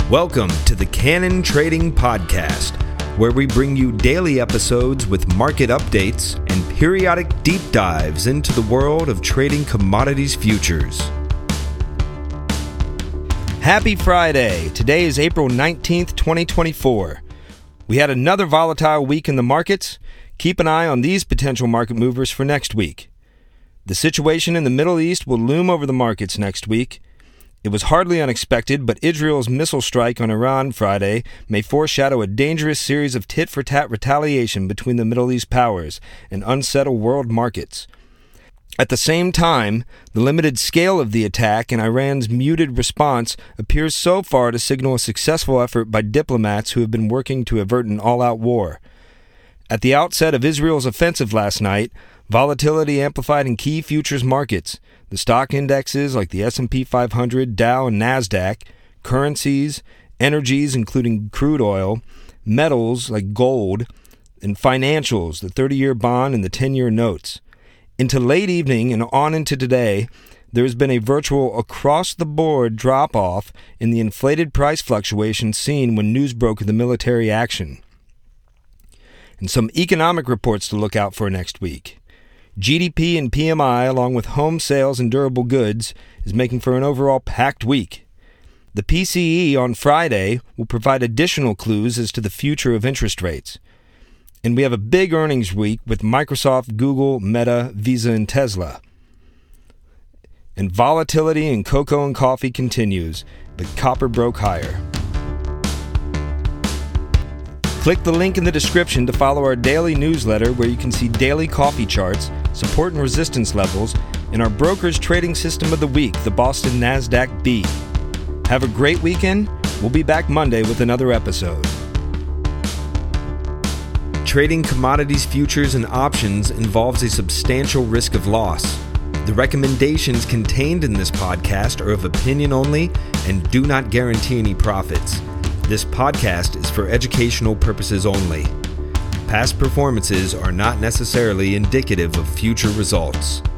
Welcome to the Cannon Trading Podcast, where we bring you daily episodes with market updates and periodic deep dives into the world of trading commodities futures. Happy Friday! Today is April 19th, 2024. We had another volatile week in the markets. Keep an eye on these potential market movers for next week. The situation in the Middle East will loom over the markets next week. It was hardly unexpected, but Israel's missile strike on Iran Friday may foreshadow a dangerous series of tit-for-tat retaliation between the Middle East powers and unsettle world markets. At the same time, the limited scale of the attack and Iran's muted response appears so far to signal a successful effort by diplomats who have been working to avert an all-out war. At the outset of Israel's offensive last night, volatility amplified in key futures markets. The stock indexes like the S&P 500, Dow, and NASDAQ, currencies, energies including crude oil, metals like gold, and financials, the 30-year bond and the 10-year notes. Into late evening and on into today, there has been a virtual across-the-board drop-off in the inflated price fluctuations seen when news broke of the military action. And some economic reports to look out for next week. GDP and PMI, along with home sales and durable goods, is making for an overall packed week. The PCE on Friday will provide additional clues as to the future of interest rates. And we have a big earnings week with Microsoft, Google, Meta, Visa, and Tesla. And volatility in cocoa and coffee continues, but copper broke higher. Click the link in the description to follow our daily newsletter where you can see daily coffee charts, support and resistance levels, and our broker's trading system of the week, the Boston NASDAQ B. Have a great weekend. We'll be back Monday with another episode. Trading commodities futures and options involves a substantial risk of loss. The recommendations contained in this podcast are of opinion only and do not guarantee any profits. This podcast is for educational purposes only. Past performances are not necessarily indicative of future results.